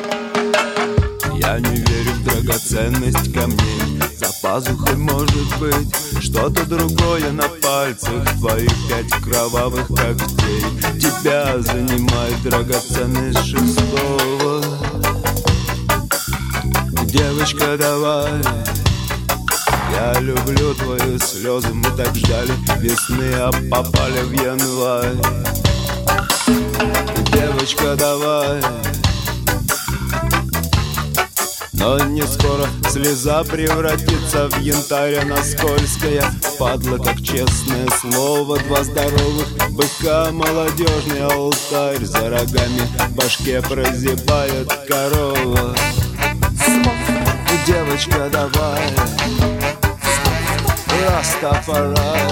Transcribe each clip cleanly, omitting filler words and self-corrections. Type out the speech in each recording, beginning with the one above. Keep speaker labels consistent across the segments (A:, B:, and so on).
A: Я не верю в драгоценность камней. За пазухой может быть что-то другое. На пальцах твоих 5 кровавых когтей. Тебя занимает драгоценность шестого. Девочка, давай. Я люблю твои слезы. Мы так ждали весны, а попали в январь. Девочка, давай. Но не скоро слеза превратится в янтарь. Она скользкая, падла, как честное слово. 2 здоровых быка, молодежный алтарь. За рогами в башке прозябает корова. Девочка, давай. Растафарай.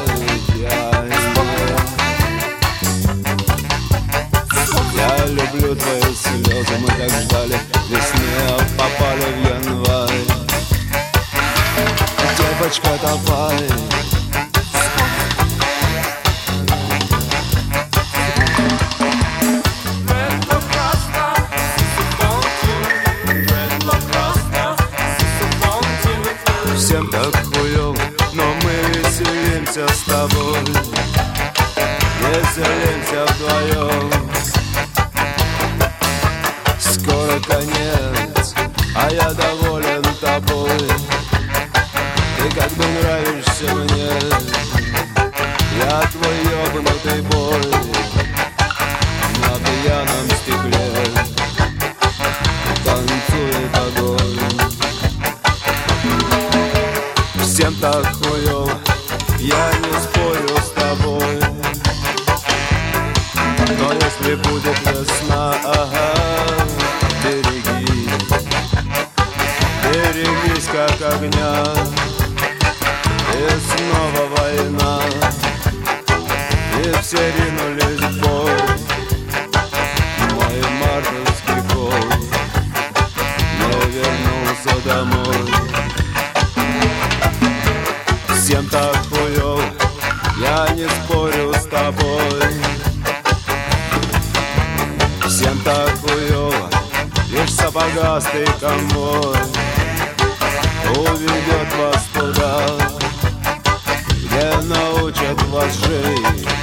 A: Я люблю твои слезы. Мы так ждали весны, а попали в январь. Девочка, давай. Всем так хуёво, но мы веселимся с тобой. Веселимся вдвоем. Скоро конец, а я доволен тобой. Ты как бы нравишься мне. Я твой ёбнутый бой на пьяном стекле танцует огонь. Всем так хуёво, я не спорю с тобой. Но если будет весна, ага, берегись, берегись как огня. И снова война, и все ринулись в бой. Мой мартовский кол не вернулся домой. Всем так хуёво, я не спорю с тобой. Всем так хуёво, лишь сапогастый конвой уведет вас туда, где научат вас жить